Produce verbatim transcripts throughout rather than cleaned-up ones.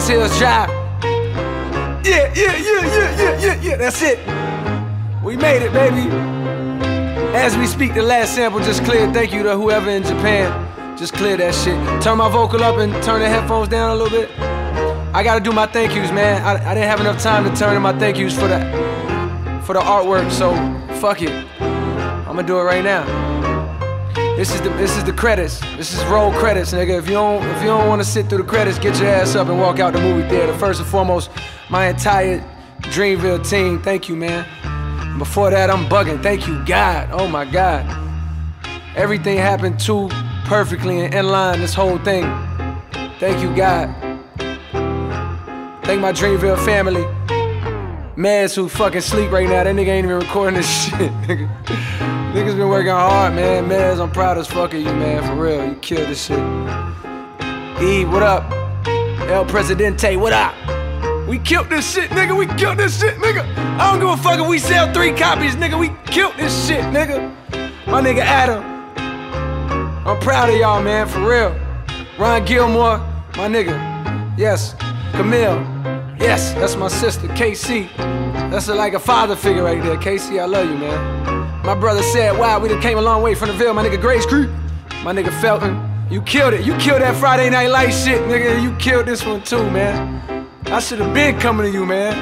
Hills Drive. Yeah, yeah, yeah, yeah, yeah, yeah, yeah, that's it. We made it, baby. As we speak, the last sample just cleared. Thank you to whoever in Japan. Just clear that shit. Turn my vocal up and turn the headphones down a little bit. I gotta do my thank yous, man. I, I didn't have enough time to turn in my thank yous for the, for the artwork, so fuck it. I'ma do it right now. This is the this is the credits. This is roll credits, nigga. If you don't if you don't want to sit through the credits, get your ass up and walk out the movie theater. First and foremost, my entire Dreamville team, thank you, man. And before that, I'm bugging. Thank you, God. Oh my God. Everything happened too perfectly and in line. This whole thing. Thank you, God. Thank my Dreamville family. Maz who fucking sleep right now. That nigga ain't even recording this shit, nigga. Niggas been working hard, man. Maz, I'm proud as fuck of you, man. For real, you killed this shit. E, what up? El Presidente, what up? We killed this shit, nigga. We killed this shit, nigga. I don't give a fuck if we sell three copies, nigga. We killed this shit, nigga. My nigga Adam. I'm proud of y'all, man, for real. Ron Gilmore, my nigga. Yes. Camille. Yes, that's my sister, K C. That's a, like a father figure right there. K C, I love you, man. My brother said, wow, we done came a long way from the Ville. My nigga Grace Creek. My nigga Felton. You killed it. You killed that Friday Night Lights shit, nigga. You killed this one too, man. I should have been coming to you, man.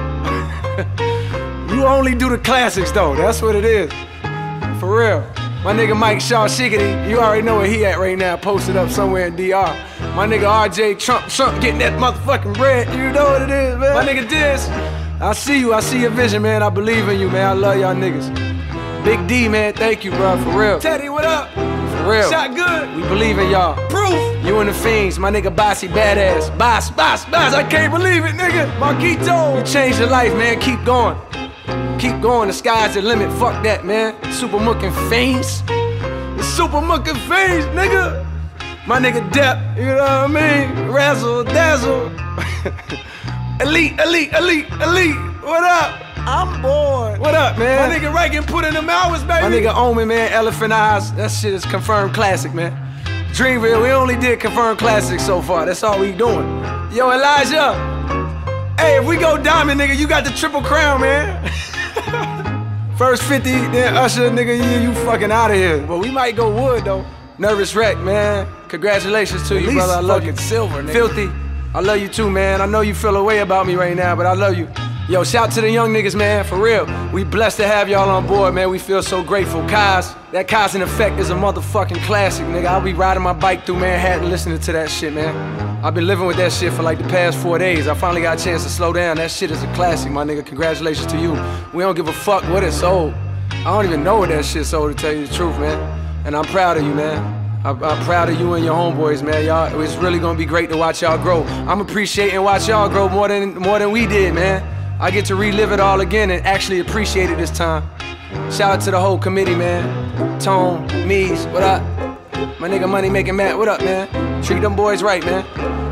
You only do the classics, though. That's what it is. For real. My nigga Mike Shaw Shiggity, you already know where he at right now, posted up somewhere in D R. My nigga R J Trump, Trump getting that motherfucking bread. You know what it is, man. My nigga Diz, I see you. I see your vision, man. I believe in you, man. I love y'all niggas. Big D, man, thank you, bro, for real. Teddy, what up? For real. Shot good. We believe in y'all. Proof. You and the Fiends, my nigga Bossy Badass. Boss, boss, boss, I can't believe it, nigga. Marquito. You changed your life, man, keep going. Keep going, the sky's the limit, fuck that, man. Super Mookin' Fiends. The Super Mookin' Fiends, nigga. My nigga Depp, you know what I mean? Razzle, dazzle. Elite, elite, elite, elite. What up? I'm bored. What up, man? My nigga Reagan put in them hours, baby. My nigga Omen, man, Elephant Eyes. That shit is confirmed classic, man. Dreamville, we only did confirmed classics so far. That's all we doing. Yo, Elijah. Hey, if we go diamond, nigga, you got the triple crown, man. First fifty, then Usher, nigga, you, you fucking out of here. But we might go wood, though. Nervous Wreck, man. Congratulations to At you, brother. I love you. Silver, nigga. Filthy. I love you too, man. I know you feel a way about me right now, but I love you. Yo, shout to the young niggas, man, for real. We blessed to have y'all on board, man. We feel so grateful. Kaz, that Kaz in Effect is a motherfucking classic, nigga. I'll be riding my bike through Manhattan listening to that shit, man. I've been living with that shit for like the past four days. I finally got a chance to slow down. That shit is a classic, my nigga. Congratulations to you. We don't give a fuck what it sold. I don't even know what that shit sold, to tell you the truth, man. And I'm proud of you, man. I'm, I'm proud of you and your homeboys, man. Y'all, it's really gonna be great to watch y'all grow. I'm appreciating watch y'all grow more than more than we did, man. I get to relive it all again and actually appreciate it this time. Shout out to the whole committee, man. Tone, Mees, what up? My nigga Money Making Matt, what up, man? Treat them boys right, man.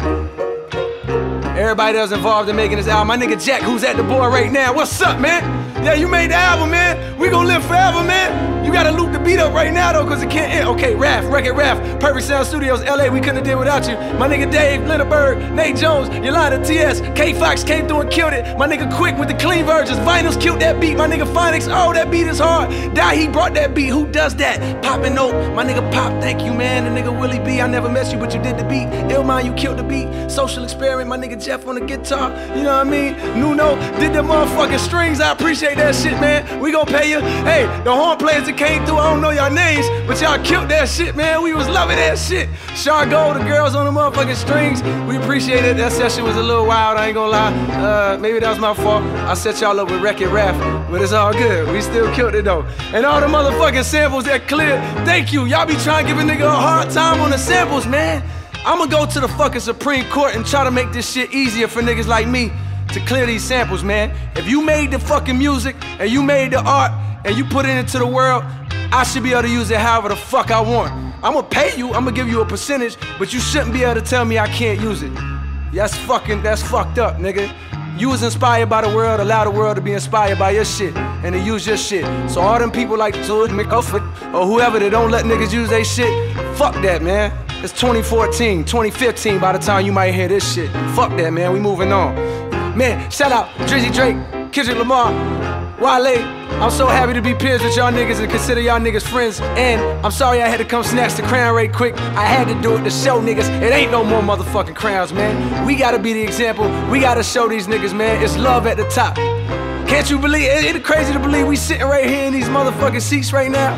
Everybody that was involved in making this album. My nigga Jack, who's at the board right now. What's up, man? Yeah, you made the album, man. We gon' live forever, man. You gotta loop the beat up right now, though, cause it can't end. Okay, Raph, Record Raph, Perfect Sound Studios, L A, we couldn't have did without you. My nigga Dave, Lindenberg, Nate Jones, Yolanda T S, K Fox came through and killed it. My nigga Quick with the clean versions, Vinyls killed that beat. My nigga Phonics, oh, that beat is hard. Die, he brought that beat, who does that? Poppin' Note, my nigga Pop, thank you, man. The nigga Willie B, I never met you, but you did the beat. Illmind, you killed the beat. Social Experiment, my nigga Jeff on the guitar, you know what I mean? Nuno did the motherfucking strings, I appreciate that shit, man. We gon' pay you. Hey, the horn players that came through, I don't know y'all names, but y'all killed that shit, man. We was loving that shit. Chargo, the girls on the motherfucking strings, we appreciate it. That session was a little wild, I ain't gonna lie. Uh, maybe that was my fault. I set y'all up with Wreck-It Raph, but it's all good. We still killed it though. And all the motherfucking samples that cleared, thank you. Y'all be trying to give a nigga a hard time on the samples, man. I'ma go to the fucking Supreme Court and try to make this shit easier for niggas like me to clear these samples, man. If you made the fucking music and you made the art and you put it into the world, I should be able to use it however the fuck I want. I'ma pay you, I'ma give you a percentage, but you shouldn't be able to tell me I can't use it. That's fucking, that's fucked up, nigga. You was inspired by the world, allow the world to be inspired by your shit and to use your shit. So all them people like George McCuffin or whoever that don't let niggas use their shit, fuck that, man. It's twenty fourteen, twenty fifteen by the time you might hear this shit. Fuck that, man, we moving on. Man, shout out Drizzy Drake, Kendrick Lamar, Wale. I'm so happy to be peers with y'all niggas and consider y'all niggas friends. And I'm sorry I had to come snatch the crown right quick. I had to do it to show niggas it ain't no more motherfucking crowns, man. We gotta be the example. We gotta show these niggas, man. It's love at the top. Can't you believe it? Ain't it crazy to believe we sitting right here in these motherfucking seats right now?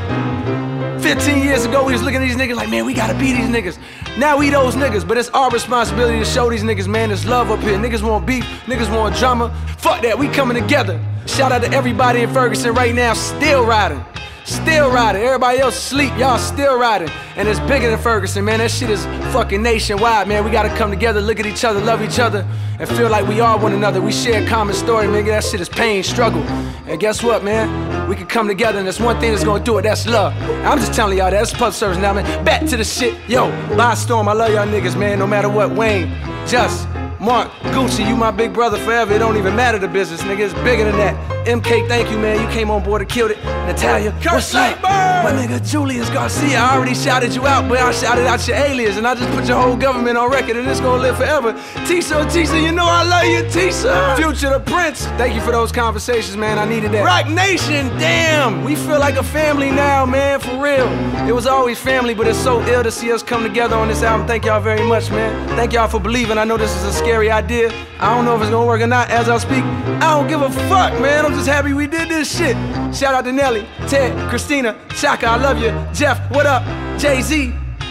fifteen years ago, we was looking at these niggas like, man, we gotta be these niggas. Now we those niggas, but it's our responsibility to show these niggas, man, there's love up here. Niggas want beef, niggas want drama. Fuck that, we coming together. Shout out to everybody in Ferguson right now, still riding. Still riding. Everybody else sleep, y'all still riding. And it's bigger than Ferguson, man. That shit is fucking nationwide, man. We gotta come together, look at each other, love each other, and feel like we are one another. We share a common story, nigga. That shit is pain, struggle. And guess what, man? We can come together, and there's one thing that's gonna do it, that's love. I'm just telling y'all that. That's public service now, man. Back to the shit. Yo, Buy Storm, I love y'all niggas, man. No matter what, Wayne, Just, Mark, Gucci, you my big brother forever. It don't even matter the business, nigga. It's bigger than that. M K, thank you, man. You came on board and killed it. Natalia, what's up? My nigga Julius Garcia, I already shouted you out, but I shouted out your alias, and I just put your whole government on record, and it's gonna live forever. Tisa, Tisa, you know I love you, Tisa. Future the Prince, thank you for those conversations, man. I needed that. Rock Nation, damn, we feel like a family now, man, for real. It was always family, but it's so ill to see us come together on this album. Thank y'all very much, man. Thank y'all for believing. I know this is a scary idea. I don't know if it's gonna work or not as I speak. I don't give a fuck, man. I'm just happy we did this shit. Shout out to Nelly, Ted, Christina, Chaka, I love you. Jeff, what up? Jay-Z,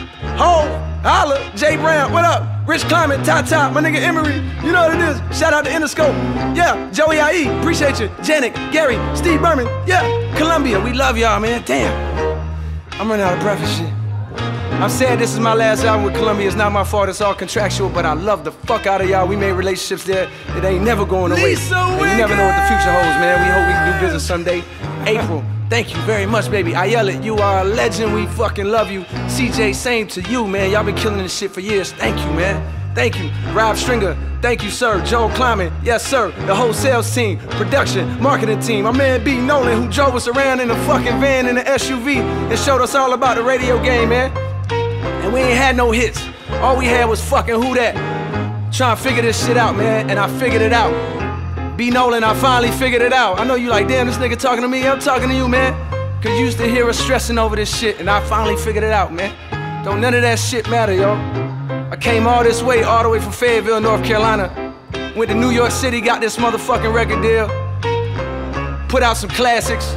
Ho, Holla, Jay Brown, what up? Rich Climate, Tata, my nigga Emery, you know what it is. Shout out to Interscope, yeah. Joey I E, appreciate you. Janet, Gary, Steve Berman, yeah. Columbia, we love y'all, man. Damn, I'm running out of breath and shit. I'm sad this is my last album with Columbia. It's not my fault, it's all contractual, but I love the fuck out of y'all. We made relationships there that ain't never going away. Lisa and you never know what the future holds, man. We hope we can do business someday. April, thank you very much, baby. Ayala, you are a legend. We fucking love you. C J, same to you, man. Y'all been killing this shit for years. Thank you, man. Thank you. Rob Stringer, thank you, sir. Joel Kleiman, yes, sir. The whole sales team, production, marketing team. My man B. Nolan, who drove us around in a fucking van in the S U V and showed us all about the radio game, man. And we ain't had no hits. All we had was fucking Who Dat. Trying to figure this shit out, man, and I figured it out. B. Nolan, I finally figured it out. I know you like, damn, this nigga talking to me. I'm talking to you, man. Cause you used to hear us stressing over this shit, and I finally figured it out, man. Don't none of that shit matter, yo. I came all this way, all the way from Fayetteville, North Carolina. Went to New York City, got this motherfucking record deal. Put out some classics.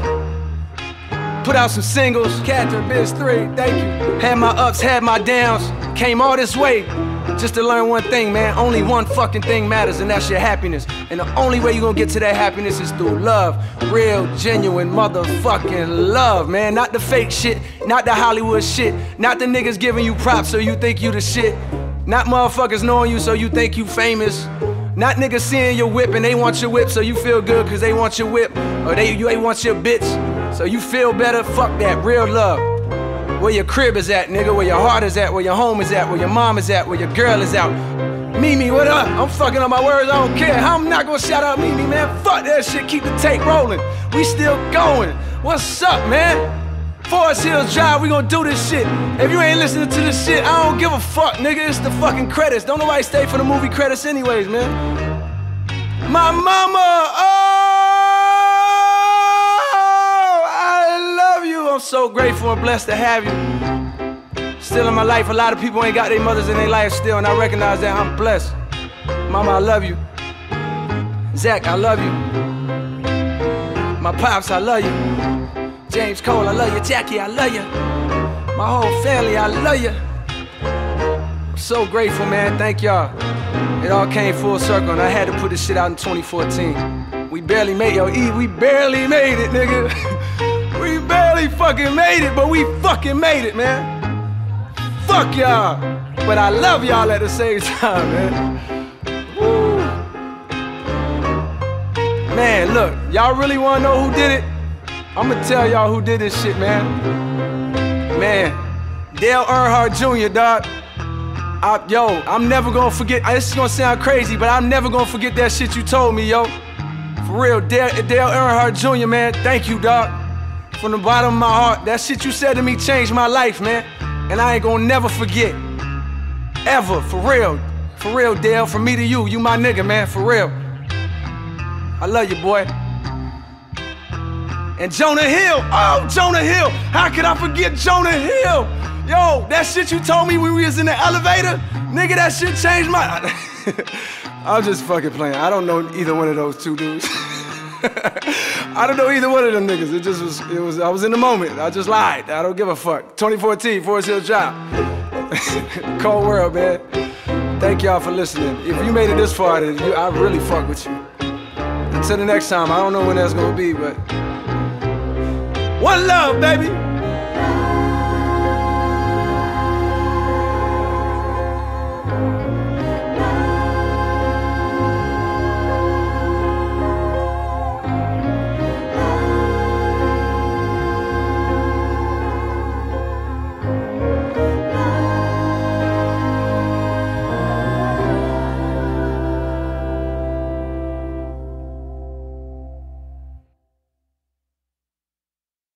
Put out some singles. Catherine, Biz three, thank you. Had my ups, had my downs. Came all this way just to learn one thing, man. Only one fucking thing matters, and that's your happiness. And the only way you're gonna get to that happiness is through love. Real, genuine, motherfucking love, man. Not the fake shit, not the Hollywood shit. Not the niggas giving you props so you think you the shit. Not motherfuckers knowing you so you think you famous. Not niggas seeing your whip and they want your whip so you feel good cause they want your whip. Or they, you, they want your bitch so you feel better. Fuck that, real love. Where your crib is at, nigga, where your heart is at, where your home is at, where your mom is at, where your girl is out. Mimi, what up? I'm fucking up my words, I don't care. I'm not gonna shout out Mimi, man. Fuck that shit, keep the tape rolling. We still going. What's up, man? Forest Hills Drive, we gonna do this shit. If you ain't listening to this shit, I don't give a fuck, nigga. It's the fucking credits. Don't nobody stay for the movie credits anyways, man. My mama, oh, I love you. I'm so grateful and blessed to have you. Still in my life, a lot of people ain't got their mothers in their life still, and I recognize that. I'm blessed. Mama, I love you. Zach, I love you. My pops, I love you. James Cole, I love you. Jackie, I love you. My whole family, I love you. I'm so grateful, man. Thank y'all. It all came full circle, and I had to put this shit out in twenty fourteen. We barely made it, yo, E, we barely made it, nigga. We barely fucking made it, but we fucking made it, man. Fuck y'all. But I love y'all at the same time, man. Woo. Man, look, y'all really wanna know who did it? I'ma tell y'all who did this shit, man. Man, Dale Earnhardt Junior, dog. I, yo, I'm never gonna forget, this is gonna sound crazy, but I'm never gonna forget that shit you told me, yo. For real, Dale, Dale Earnhardt Junior, man, thank you, dog. From the bottom of my heart, that shit you said to me changed my life, man. And I ain't gonna never forget. ever, for real. For real, Dale, from me to you, you my nigga, man, for real. I love you, boy. And Jonah Hill, oh, Jonah Hill. How could I forget Jonah Hill? Yo, that shit you told me when we was in the elevator, nigga, that shit changed my... I'm just fucking playing. I don't know either one of those two dudes. I don't know either one of them niggas. It just was, it was, I was in the moment. I just lied. I don't give a fuck. twenty fourteen, Forest Hill Drive. Cold world, man. Thank y'all for listening. If you made it this far, then you, I really fuck with you. Until the next time, I don't know when that's gonna be, but... One love, baby!